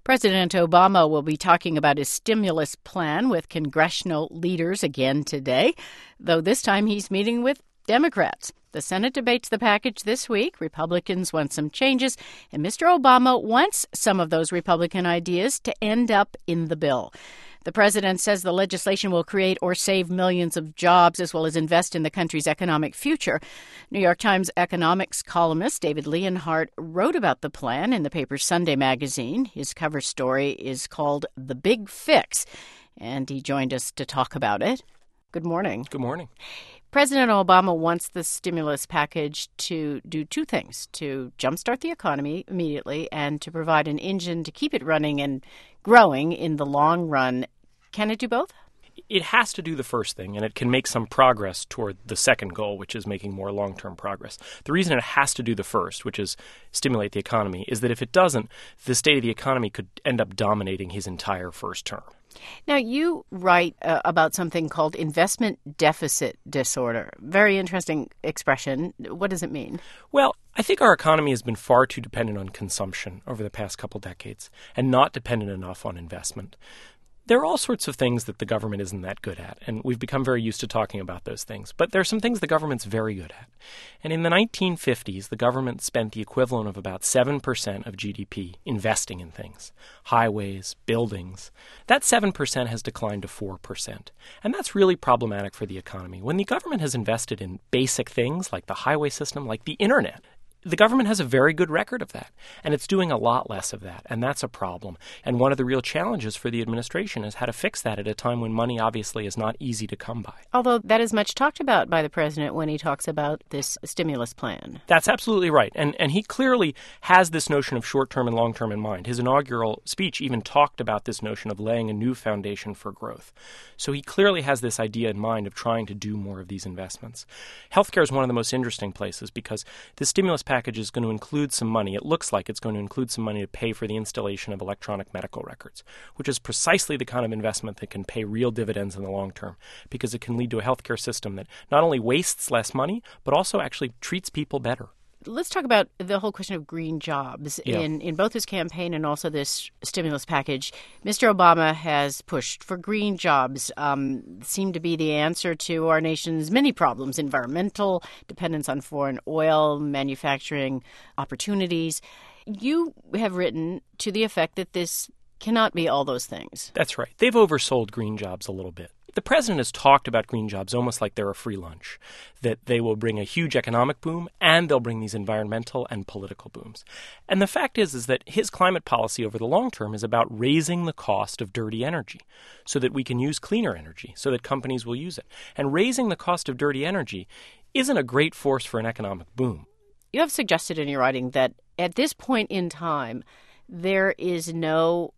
President Obama will be talking about his stimulus plan with congressional leaders again today, though this time he's meeting with Democrats. The Senate debates the package this week. Republicans want some changes, and Mr. Obama wants some of those Republican ideas to end up in the bill. The president says the legislation will create or save millions of jobs as well as invest in the country's economic future. New York Times economics columnist David Leonhardt wrote about the plan in the paper's Sunday magazine. His cover story is called The Big Fix, and he joined us to talk about it. Good morning. Good morning. President Obama wants the stimulus package to do two things: to jumpstart the economy immediately and to provide an engine to keep it running and growing in the long run. Can it do both? It has to do the first thing, and it can make some progress toward the second goal, which is making more long-term progress. The reason it has to do the first, which is stimulate the economy, is that if it doesn't, the state of the economy could end up dominating his entire first term. Now, you write about something called investment deficit disorder. Very interesting expression. What does it mean? Well, I think our economy has been far too dependent on consumption over the past couple decades and not dependent enough on investment. There are all sorts of things that the government isn't that good at, and we've become very used to talking about those things. But there are some things the government's very good at. And in the 1950s, the government spent the equivalent of about 7% of GDP investing in things, highways, buildings. That 7% has declined to 4%. And that's really problematic for the economy. When the government has invested in basic things like the highway system, like the internet, the government has a very good record of that, and it's doing a lot less of that, and that's a problem. And one of the real challenges for the administration is how to fix that at a time when money obviously is not easy to come by. Although that is much talked about by the president when he talks about this stimulus plan. That's absolutely right, and he clearly has this notion of short-term and long-term in mind. His inaugural speech even talked about this notion of laying a new foundation for growth. So he clearly has this idea in mind of trying to do more of these investments. Healthcare is one of the most interesting places because the stimulus package is going to include some money. It looks like it's going to include some money to pay for the installation of electronic medical records, which is precisely the kind of investment that can pay real dividends in the long term because it can lead to a healthcare system that not only wastes less money, but also actually treats people better. Let's talk about the whole question of green jobs. Yeah. In both his campaign and also this stimulus package, Mr. Obama has pushed for green jobs, seem to be the answer to our nation's many problems: environmental dependence on foreign oil, manufacturing opportunities. You have written to the effect that this cannot be all those things. That's right. They've oversold green jobs a little bit. The president has talked about green jobs almost like they're a free lunch, that they will bring a huge economic boom and they'll bring these environmental and political booms. And the fact is that his climate policy over the long term is about raising the cost of dirty energy so that we can use cleaner energy, so that companies will use it. And raising the cost of dirty energy isn't a great force for an economic boom. You have suggested in your writing that at this point in time, there is no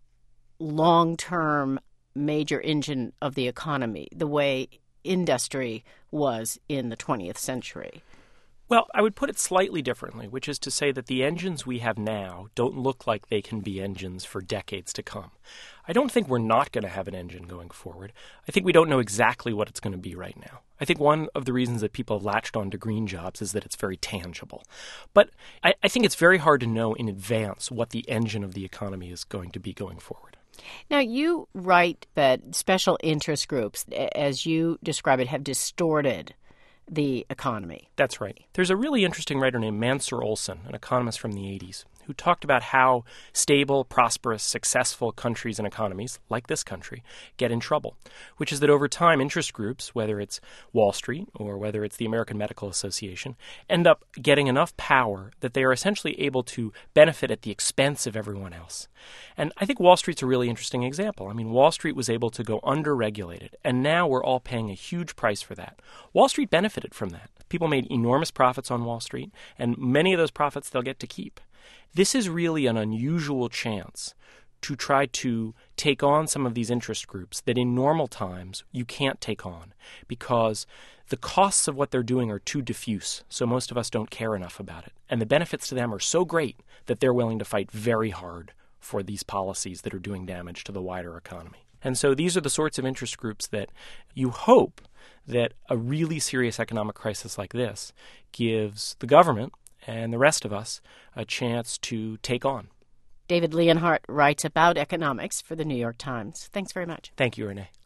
long-term major engine of the economy the way industry was in the 20th century. Well, I would put it slightly differently, which is to say that the engines we have now don't look like they can be engines for decades to come. I don't think we're not going to have an engine going forward. I think we don't know exactly what it's going to be right now. I think one of the reasons that people have latched on to green jobs is that it's very tangible. But I think it's very hard to know in advance what the engine of the economy is going to be going forward. Now, you write that special interest groups, as you describe it, have distorted the economy. That's right. There's a really interesting writer named Mansur Olson, an economist from the 80s, who talked about how stable, prosperous, successful countries and economies, like this country, get in trouble, which is that over time, interest groups, whether it's Wall Street or whether it's the American Medical Association, end up getting enough power that they are essentially able to benefit at the expense of everyone else. And I think Wall Street's a really interesting example. I mean, Wall Street was able to go under-regulated, and now we're all paying a huge price for that. Wall Street benefited from that. People made enormous profits on Wall Street, and many of those profits they'll get to keep. This is really an unusual chance to try to take on some of these interest groups that in normal times you can't take on because the costs of what they're doing are too diffuse, so most of us don't care enough about it. And the benefits to them are so great that they're willing to fight very hard for these policies that are doing damage to the wider economy. And so these are the sorts of interest groups that you hope that a really serious economic crisis like this gives the government and the rest of us a chance to take on. David Leonhardt writes about economics for the New York Times. Thanks very much. Thank you, Renee.